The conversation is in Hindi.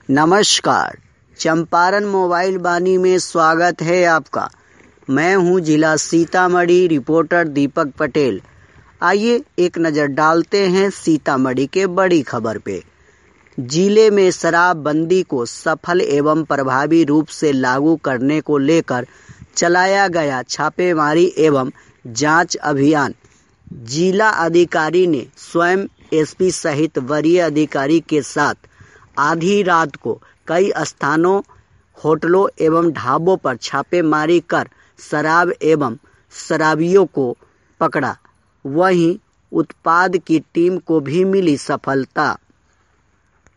नमस्कार, चंपारण मोबाइल वाणी में स्वागत है आपका। मैं हूं जिला सीतामढ़ी रिपोर्टर दीपक पटेल। आइए एक नज़र डालते हैं सीतामढ़ी के बड़ी खबर पे। जिले में शराबबंदी को सफल एवं प्रभावी रूप से लागू करने को लेकर चलाया गया छापेमारी एवं जांच अभियान। जिला अधिकारी ने स्वयं एसपी सहित वरीय अधिकारी के साथ आधी रात को कई स्थानों, होटलों एवं ढाबों पर छापेमारी कर शराब एवं शराबियों को पकड़ा। वहीं उत्पाद की टीम को भी मिली सफलता।